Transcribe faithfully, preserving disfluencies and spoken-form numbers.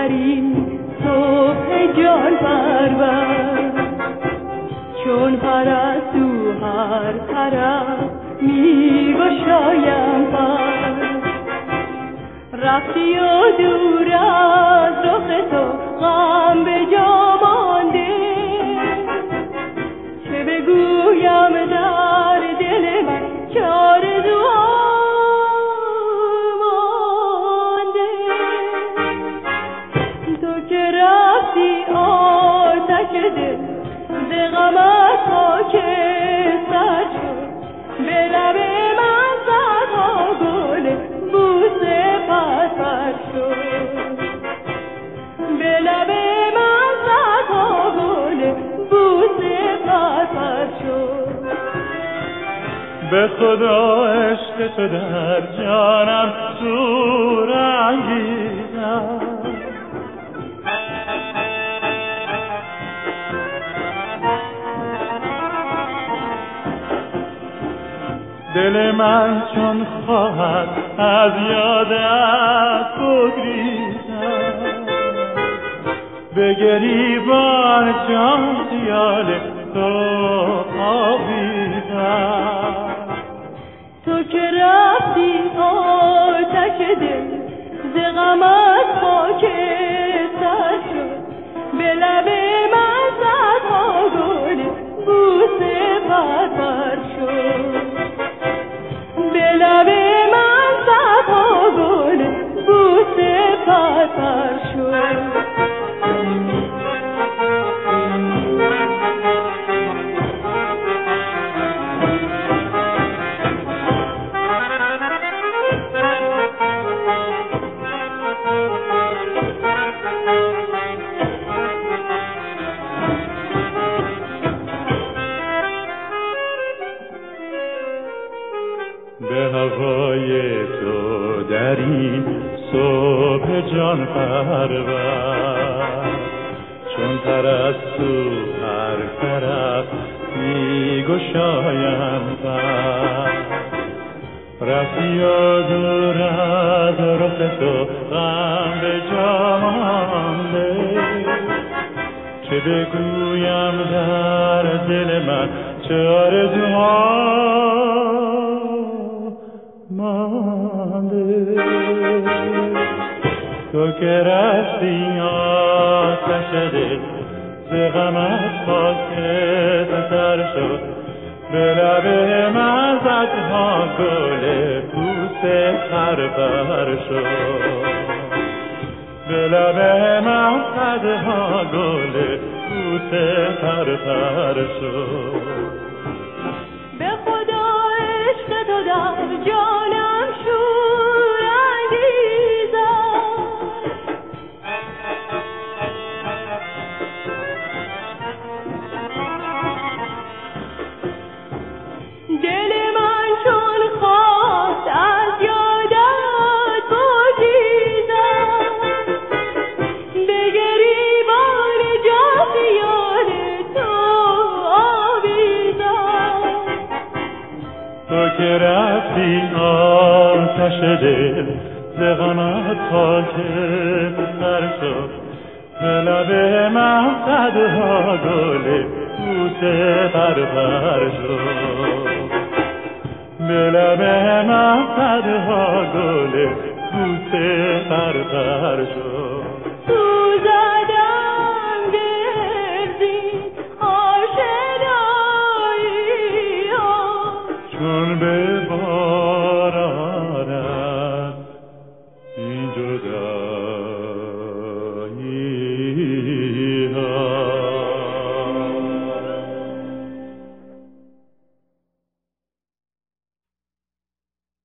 در این صبح جان پرور، چون پرستو هر طرف می گشایم پر. رفتی و دور از رخ تو غم به جا مانده، چه بگویم در دل من چه آرزوها مانده. تو که رفتی آتش دل ز غمت خاکستر شد، به لب من صدها گل بوسه پرپر شد، به لب من صدها گل بوسه پرپر شد. به خدا عشق تو در جانم شور انگیزد، دل من چون خواهد از یادت بگریزد، به گریبان جان خیال تو آویزد. تو که رفتی آتش دل ز غمت خاکستر شد، به لب من صدها گل بوسه پرپر شد، به لب من صدها گل بوسه پرپر شد. به هوای تو در این صبح جان پرور، چون پرستو هر طرف می گشایم پر. رفتی و دور از رخ تو غم به جا مانده، چه بگویم در دل من چه آرزوها مانده. تو که رفتی آتش دل ز غمت خاکستر شد، به لب من صدها گل بوسه پرپر شد، به لب من صدها گل بوسه پرپر شد. به خدا عشق تو در جانم شور انگیزد، دل من چون خواست از یادت بگریزد، به گریبان جان خیال تو آویزد. تو که رفتی آتش دل ز غمت خاکستر شد، به لب من صدها گل بوسه پرپر شد، به لب من صدها گل بوسه پرپر شد.